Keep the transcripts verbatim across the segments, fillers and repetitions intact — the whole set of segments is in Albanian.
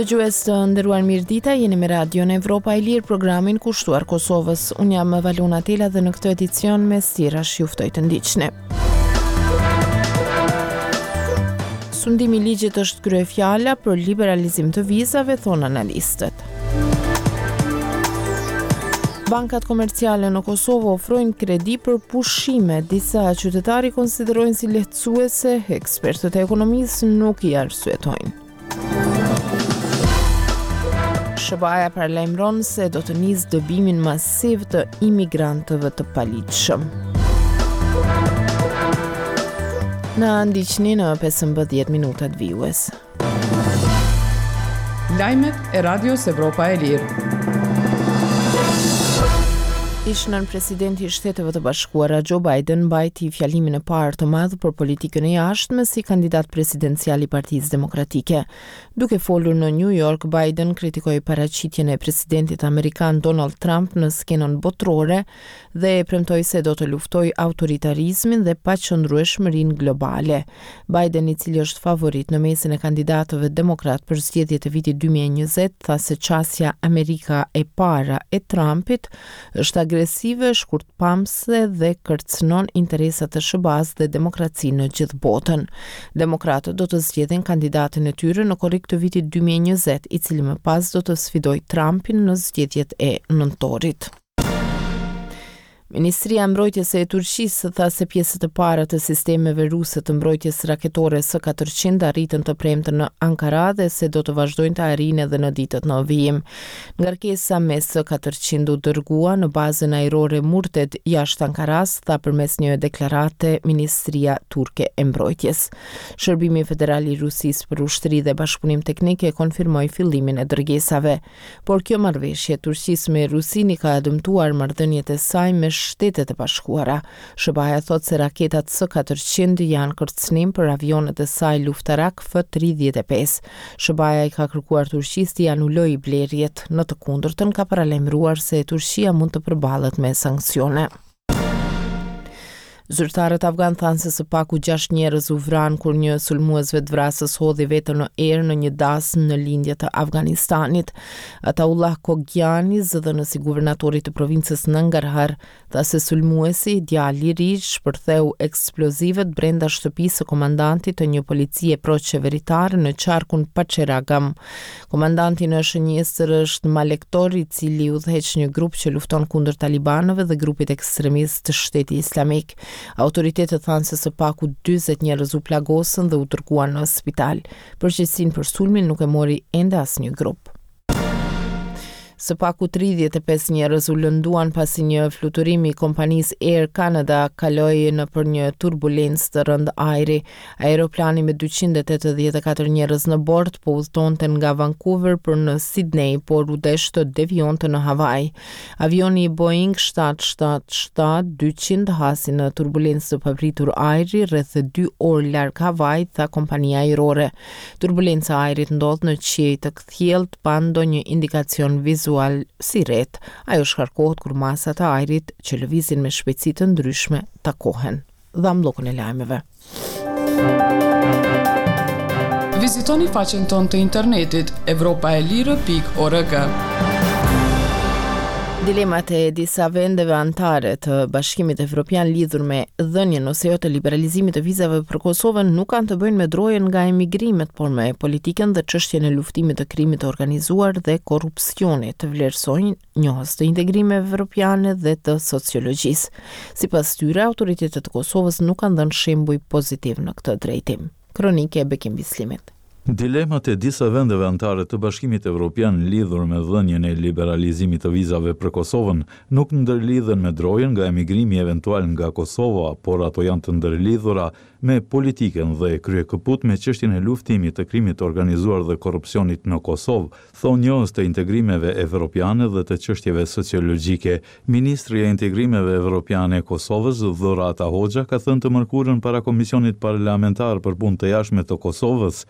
Dëgjues të nderuar mirëdita, jeni me Radion Evropa e Lirë, programin kushtuar Kosovës. Unë jam Valuna Tela dhe në këtë edicion me stirash ju ftoj të ndiqni. Sundimi i ligjit është kryefjala për liberalizim të vizave, thon analistët. Bankat komerciale në Kosovë ofrojnë kredi për pushime, disa qytetari konsiderojnë si lehtësuese, ekspertët e ekonomisë nuk i arsyetojnë. S B A-ja paralajmëron se do të nisë dëbimin masiv të imigrantëve të paligjshëm. Na ndiqni në pesëmbëdhjetë minutat vijues. Lajmet e Radios Evropa e Lirë. Ish-nën presidenti i Shteteve të Bashkuara Joe Biden mbajti fjalimin e parë të madh për politikën e jashtme si kandidat presidencial i Partisë Demokratike. Duke folur në New York, Biden kritikoi paraqitjen e presidentit amerikan Donald Trump në skenën botërore dhe e premtoi se do të luftojë autoritarizmin dhe paqëndrueshmërinë globale. Biden, i cili është favorit në mesin e kandidatëve demokrat për zgjedhjet e vitit dy mijë e njëzet, tha se qasja Amerika e para e Trumpit është agresive, shkurtpamse dhe kërcënon interesat e S B A-s dhe demokracinë në gjithë botën. Demokratët do të zgjedhin kandidatin e tyre në korrik të vitit dy mijë e njëzet, i cili më pas do të sfidojë Trumpin në zgjedhjet e nëntorit. Ministria e Mbrojtjes e Turqisë tha se pjesët e para të sistemeve ruse të mbrojtjes raketore S katërqind arritën të premten në Ankara dhe se do të vazhdojnë të arrijnë edhe në ditët në vijim. Ngarkesa me S katërqind u dërgua në bazën ajrore Murted jashtë Ankaras, tha përmes një deklarate Ministria Turke e Mbrojtjes. Shërbimi Federal i Rusisë për ushtri dhe bashkëpunim teknik e konfirmoi fillimin e dërgesave, por kjo marrëveshje e Turqisë me Rusin i ka dëmtuar marrëdhëniet e saj me Shtetet e Bashkuara. S B A-ja thot se raketat S katërqind janë kërcënim për avionet e saj luftarak F tridhjetë e pesë. S B A-ja i ka kërkuar Turqisë të anulojë blerjet, në të kundërtën ka paralajmëruar se Turqia mund të përballet me sanksione. Zyrtarët afgan thanë se së paku gjashtë njerëz u vranë kur një sulmues vetvrasës hodhi veten në erë në një dasëm në lindje të Afganistanit. Ataullah Kogjani, zëdhënës i guvernatorit të provincës Nangarhar, tha se sulmuesi, djali i ri, shpërtheu eksplozivet brenda shtëpisë së komandantit të një policie proqeveritare në qarkun Paçeragam. Komandanti në shënjestër është Malektor, i cili udhëheq një grup që lufton kundër talibanëve dhe grupit ekstremist të Shteti Islamik. Autoritetet thanë se së paku dyzet njerëz u plagosën dhe u dërguan në spital. Përgjegjësinë për sulmin nuk e mori ende asnjë grup. Së paku tridhjetë e pesë njerëz u lënduan pasi një fluturim i kompanisë Air Canada kaloi në për një turbulencë të rënd ajri. Aeroplani me dyqind e tetëdhjetë e katër njerëz në bord po udhëtonte nga Vancouver për në Sydney, por u desh të devionte në Hawaii. Avioni Boeing shtatë shtatë shtatë dyqind hasi në turbulencë të papritur ajri rreth dy orë larg Hawaii, tha kompania ajrore. Turbulenca e ajrit ndodh në qiej të kthjellët pa ndonjë indikacion vizual si ret. Ajo shkarkohet kur masat e ajrit që lëvizin me shpejtësi të ndryshme takohen. Dham bllokun e lajmeve. Vizitoni faqen tonë të internetit evropaelire pikë org. Dilemat e disa vendeve anëtare të Bashkimit Evropian lidhur me dhënien ose jo të liberalizimit të vizave për Kosovën nuk kanë të bëjnë me drojën nga emigrimet, por me politikën dhe çështjen e luftimit të krimit të organizuar dhe korrupsionit, vlerësojnë njohës të integrimeve evropiane dhe të sociologjisë. Sipas tyre, autoritetet e Kosovës nuk kanë dhënë shembuj pozitiv në këtë drejtim. Kronike e Bekim Bislimit. Dilemat e disa vendeve anëtare të Bashkimit Evropian lidhur me dhënien e liberalizimit të vizave për Kosovën nuk ndërlidhen me drojën nga emigrimi eventual nga Kosova, por ato janë të ndërlidhura me politikën dhe kryekëput me çështjen e luftimit të krimit të organizuar dhe korrupsionit në Kosovë, thonë njohës të integrimeve evropiane dhe të çështjeve sociologjike. Ministri e integrimeve evropiane e Kosovës, Dhurata Hoxha, ka thënë të mërkurën para Komisionit Parlamentar për Punë të Jashtme të Kosovës se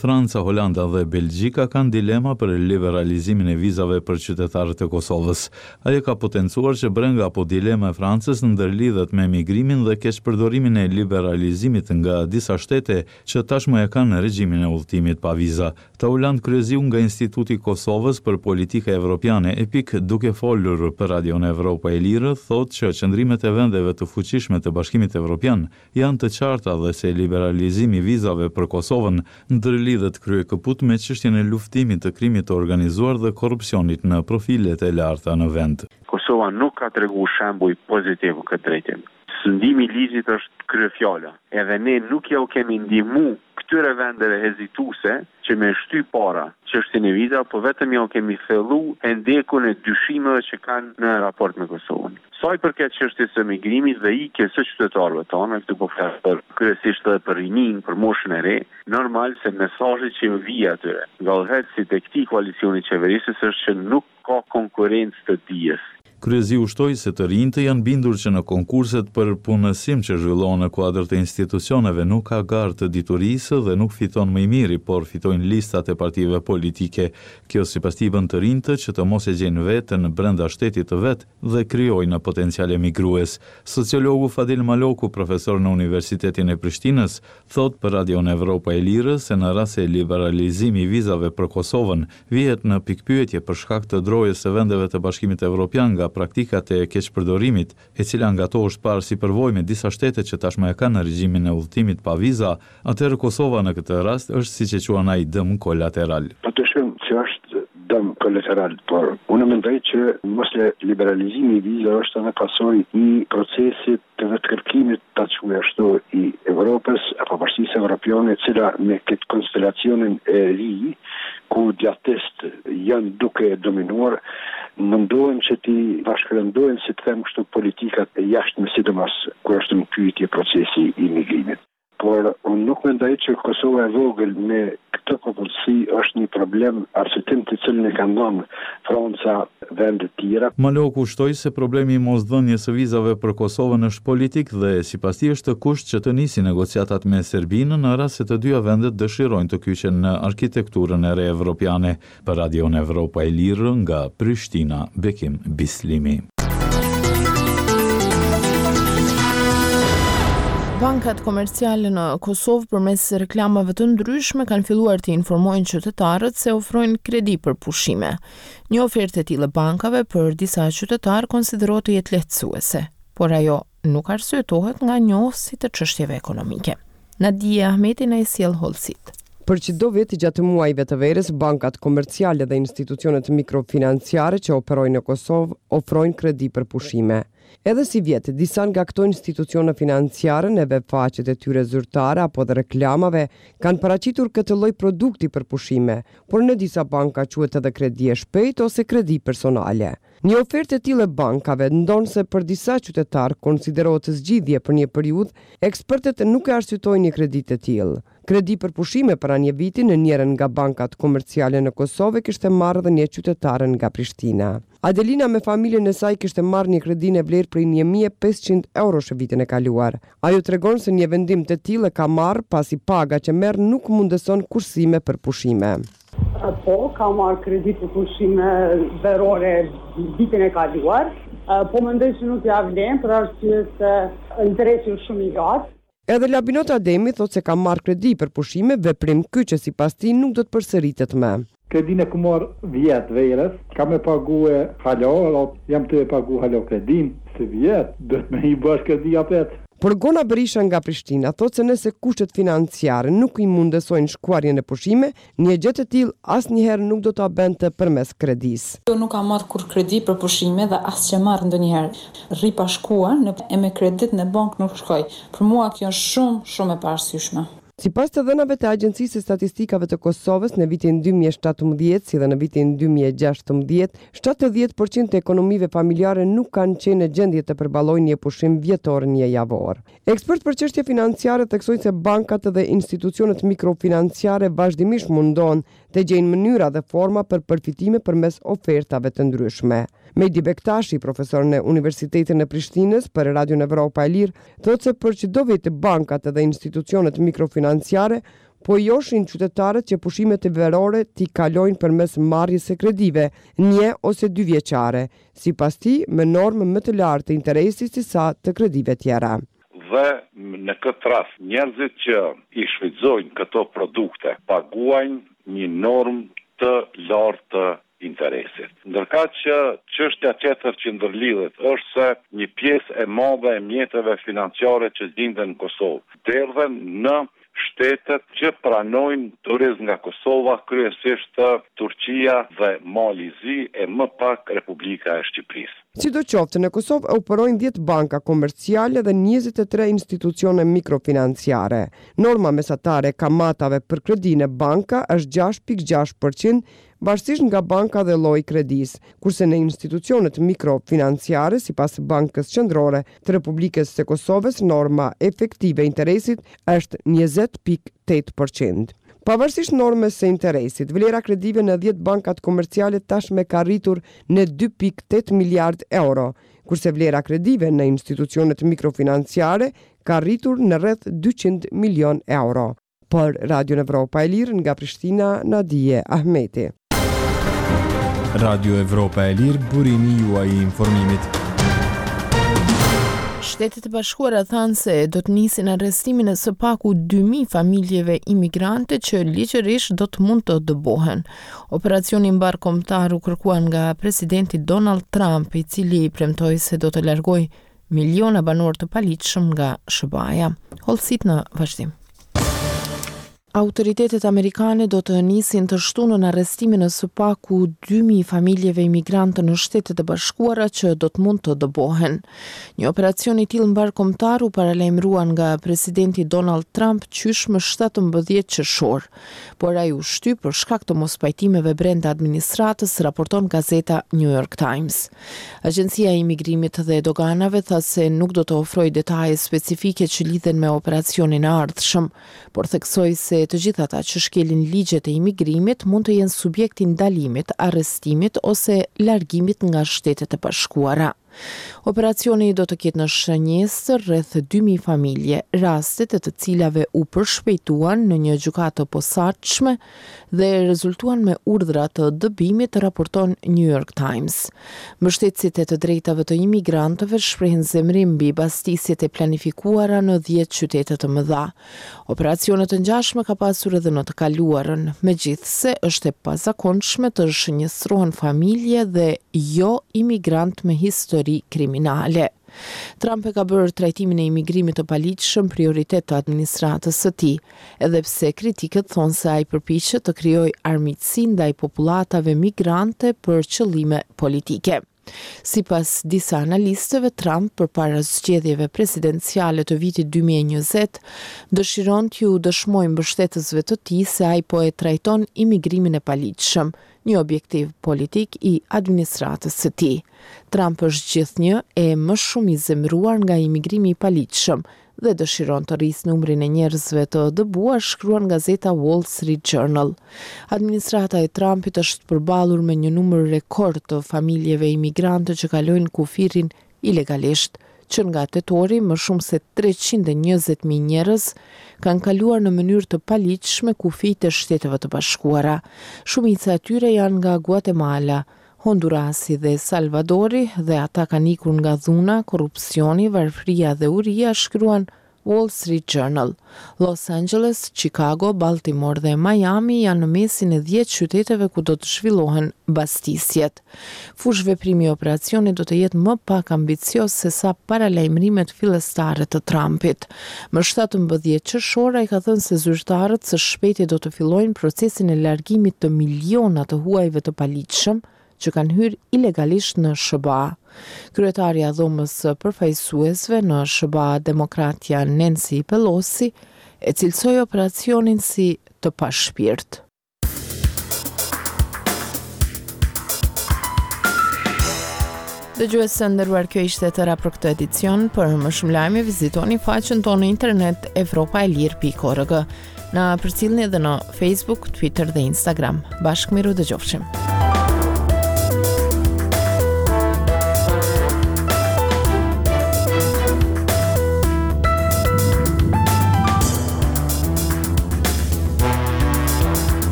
Franca, Holanda dhe Belgjika kanë dilema për liberalizimin e vizave për qytetarët e Kosovës. Ajo ka potencuar që brenga apo dilema e Francës ndërlidhet me migrimin dhe keqpërdorimin e liberalizimit nga disa shtete që tashmë e kanë regjimin e udhëtimit pa viza. Taulant Kryeziu nga Instituti i Kosovës për Politika Evropiane E P I K, duke folur për Radion Evropa e Lirë, thotë që qëndrimet e vendeve të fuqishme të Bashkimit Evropian janë të qarta dhe se liberalizimi i vizave për Kosovën ndërlidhet kryekëput me çështjen e luftimit të krimit të organizuar dhe korrupsionit në profilet e larta në vend. Kosova nuk ka treguar shembuj pozitiv këtë drejtim. Sundimi i ligjit është kryefjala. Edhe ne nuk ja u kemi ndihmu këtyre vendeve hezituese që me shty para çështjen e viza, po vetëm ja u kemi thellu e ndekun e dyshimeve që kanë në raport me Kosovën. Sa i përket çështjes së migrimit dhe ikjes së qytetarëve tonë, këtu po flas për kryesisht edhe për rinin, për moshën e re, normal se mesazhi që vijë atyre nga udhëheqësit e këtij koalicioni qeverisës është që nuk ka konkurrencë të dijes. Kryeziu ushtoi se të rinjtë janë bindur që në konkurset për punësim që zhvillohen në kuadër të institucioneve nuk ka garë të diturisë dhe nuk fiton më i miri, por fitojnë listat e partive politike. Kjo sipas tij bën të rinjtë që të mos e gjejnë veten brenda shtetit të vet dhe krijojnë potencial emigrues. Sociologu Fadil Maloku, profesor në Universitetin e Prishtinës, thot për Radion Evropa e Lirë se në rast se liberalizimi i vizave për Kosovën vihet në pikpyetje për shkak të drojës së vendeve të Bashkimit Evropian nga praktikat e keqpërdorimit, e cila nga to është parë si përvojë me disa shtete që tashmë e kanë në regjimin e udhëtimit pa viza, atëherë Kosova në këtë rast është siç e quan ai dëm kolateral. Patyshim që është dëm kolateral, por unë mendoj që mos liberalizimi i vizave është edhe pasojë i procesit të vetëkërkimit të quajmë ashtu i Evropës apo Bashkisë Evropiane, e cila me këtë konstelacionin e ri ku djatist janë duke dominuar, mundohen që ti bashkërëndojnë, si të them kështu, politikat e jashtme, sidomos kur është në pyetje procesi i migrimit. Por unë nuk mendoj që Kosova e vogël me këtë popullsi është një problem arsitim të cilin e kanë dhënë Franca vende të tjera. Maloku ushtoi se problemi i mosdhënies së vizave për Kosovën është politik dhe sipas tij është kusht që të nisi negociatat me Serbinë në rast se të dyja vendet dëshirojnë të kyqen në arkitekturën e re evropiane. Për Radion Evropa e Lirë nga Prishtina, Bekim Bislimi. Bankat komerciale në Kosovë përmes reklamave të ndryshme kanë filluar të informojnë qytetarët se ofrojnë kredi për pushime. Një ofertë e tillë bankave për disa qytetarë konsiderohet të jetë lehtësuese, por ajo nuk arsyetohet nga njohësit të çështjeve ekonomike. Nadia Ahmeti na i sjell hollësit. Për çdo vit gjatë muajve të verës, bankat komerciale dhe institucionet mikrofinanciare që operojnë në Kosovë ofrojnë kredi për pushime. Edhe si vjetë, disa nga këto institucione financiare në webfaqet e tyre zyrtare apo dhe reklamave kanë paraqitur këtë lloj produkti për pushime, por në disa banka quhet edhe kredi e shpejt ose kredi personale. Një ofertë e tillë bankave ndonë se për disa qytetarë konsiderohet zgjidhje për një periudhë, ekspertët nuk e arsytojnë një kredi të tillë. Kredi për pushime para një viti në njërin nga bankat komerciale në Kosovë kishte marrë dhe një qytetare nga Prishtina. Adelina me familjen e saj kishte marrë një kredi në vlerë prej një mijë e pesëqind euro shë vitin e kaluar. Ajo tregon se një vendim të tillë ka marrë pasi paga që merr nuk mundëson kursime për pushime. Po, ka marrë kredi për pushime verore vitin e kaluar, po mendoj që nuk ja vlen për arsye se interesi është shumë i lartë. Edhe Labinot Ademi thot se ka marrë kredi për pushime, veprim ky që sipas tij nuk do të përsëritet më. Kredin e ku marr vjet verës, kam e pague halo, jam të e pagu halo kredin, se vjet, do të me i bash kredi apet. Por Gona Berisha nga Prishtina thot se nëse kushtet financiare nuk i mundësojnë shkuarjen e pushime, një gjë e tillë asnjëherë nuk do ta bënte përmes kredis. Jo nuk kam marrë kur kredi për pushime dhe as që marr ndonjëherë. Rri pa shkuar në e me kredit në bank nuk shkoj. Për mua kjo është shumë shumë e paarsyeshme. Sipas të dhënave të Agjencisë së Statistikave të Kosovës në vitin dy mijë e shtatëmbëdhjetë si dhe në vitin dy mijë e gjashtëmbëdhjetë, shtatëdhjetë përqind të ekonomive familjare nuk kanë qenë në gjendje të përballojnë një pushim vjetor një javor. Ekspert për çështje financiare theksojnë se bankat dhe institucionet mikrofinanciare vazhdimisht mundohen të gjejnë mënyra dhe forma për përfitime përmes ofertave të ndryshme. Mejdi Bektashi, profesor në Universitetin e Prishtinës për Radion Evropa e Lirë, thotë se për çdo vit bankat dhe institucionet mikrofinanciare po joshin qytetarët që pushimet e verore t'i kalojnë përmes marrjes së kredive, një ose dy vjeçare, sipas tij me normë më të lartë të interesit se sa të kredive tjera. Dhe në këtë rast, njerëzit që i shfrytëzojnë këto produkte paguajnë një normë të lartë të interesit. Ndërka që çështja tjetër që ndërlidhet është se një pjesë e madhe e mjeteve financiare që gjenden në Kosovë derdhen në shtetet që pranojnë turizm nga Kosova, kryesisht Turqia dhe Malizi e më pak Republika e Shqipërisë. Sidoqoftë, në Kosovë operojnë dhjetë banka komerciale dhe njëzet e tre institucione mikrofinanciare. Norma mesatare e kamatave për kredi në banka është gjashtë pikë gjashtë përqind, varësisht nga banka dhe lloji kredis, kurse në institucionet mikrofinanciare, sipas Bankës Qendrore të Republikës së Kosovës, norma efektive e interesit është njëzet pikë tetë përqind. Pavarësisht normës së interesit, vlera kredive në dhjetë bankat komerciale tashmë ka rritur në dy pikë tetë miliard euro, kurse vlera kredive në institucionet mikrofinanciare ka rritur në rreth dyqind milion euro. Për Radio Evropa e Lirë nga Prishtina, Nadije Ahmeti. Radio Evropa e Lirë, burimi juaj i informimit. Shtetet e Bashkuara thanë se do të nisin arrestimin e së paku dy mijë familjeve imigrante që ligjërisht do të mund të dëbohen. Operacioni mbar kombëtar u kërkuan nga presidenti Donald Trump, i cili premtoi se do të largojë miliona banor të paligjshëm nga S B A-ja. Hollësit në vazhdim. Autoritetet amerikane do të nisin të shtunën arrestimin e së paku dy mijë familjeve imigrantë në Shtetet e Bashkuara që do të mund të dëbohen. Një operacion i tillë mbarkombëtar u paralajmëruan nga presidenti Donald Trump qysh më shtatëmbëdhjetë qershor, por ai u shtyp për shkak të mospajtimeve brenda administratës, raporton gazeta New York Times. Agjencia e Imigrimit dhe Doganave tha se nuk do të ofrojë detaje specifike që lidhen me operacionin e ardhshëm, por theksoi se të gjithë ata që shkelin ligjet e imigrimit mund të jenë subjekti ndalimit, arrestimit ose largimit nga Shtetet e Bashkuara. Operacioni do të ketë në shënjesë rreth dy mijë familje, rastet e të cilave u përshpejtuan në një gjykatë të posaçme dhe rezultuan me urdhra të dëbimit, raporton New York Times. Mbështetësit e të drejtave të imigrantëve shprehin zemrim mbi bastisjet e planifikuara në dhjetë qytete të mëdha. Operacione të ngjashme ka pasur edhe në të kaluarën, megjithse është e pazakonshme të shënjestrohen familje dhe jo imigrant me histori kriminale. Trump e ka bërë trajtimin e imigrimit të paligjshëm prioritet të administratës së tij, edhe pse kritikët thonë se ai përpiqet të krijojë armiqësi ndaj popullatave migrante për qëllime politike. Sipas disa analistëve, Trump përpara zgjedhjeve presidenciale të vitit dy mijë e njëzet dëshiron t'ju dëshmojë mbështetësve të tij se ai po e trajton imigrimin e paligjshëm, një objektiv politik i administratës së tij. Trump është gjithnjë e më shumë i zemëruar nga imigrimi i paligjshëm dhe dëshiron të rrisë numrin e njerëzve të dëbuar, shkruan gazeta Wall Street Journal. Administrata e Trumpit është përballur me një numër rekord të familjeve imigrante që kalojnë kufirin ilegalisht, që nga tetori më shumë se treqind e njëzet mijë njerëz kanë kaluar në mënyrë të paligjshme kufijtë e Shteteve të Bashkuara. Shumica e tyre janë nga Guatemala, Hondurasi dhe Salvadori dhe ata kanë ikur nga dhuna, korrupsioni, varfëria dhe uria, shkruan Wall Street Journal. Los Angeles, Chicago, Baltimore dhe Miami janë në mesin e dhjetë qyteteve ku do të zhvillohen bastisjet. Fush veprimi i operacionit do të jetë më pak ambicioz se sa paralajmërimet fillestare të Trumpit. Më shtatëmbëdhjetë qershor ai ka thënë se zyrtarët së shpejti do të fillojnë procesin e largimit të miliona të huajve të paligjshëm që kanë hyrë ilegalisht në S B A. Kryetaria e dhomës së përfaqësuesve në S B A, demokratja Nancy Pelosi, e cilësoi operacionin si të pashpirt. Dëgjues të nderuar, kjo ishte e tëra për këtë edicion. Për më shumë lajme vizitoni faqen tonë në internet evropa e lirë pikë org. Na përcjellni edhe në Facebook, Twitter dhe Instagram. Bashkë miru dëgjofshim.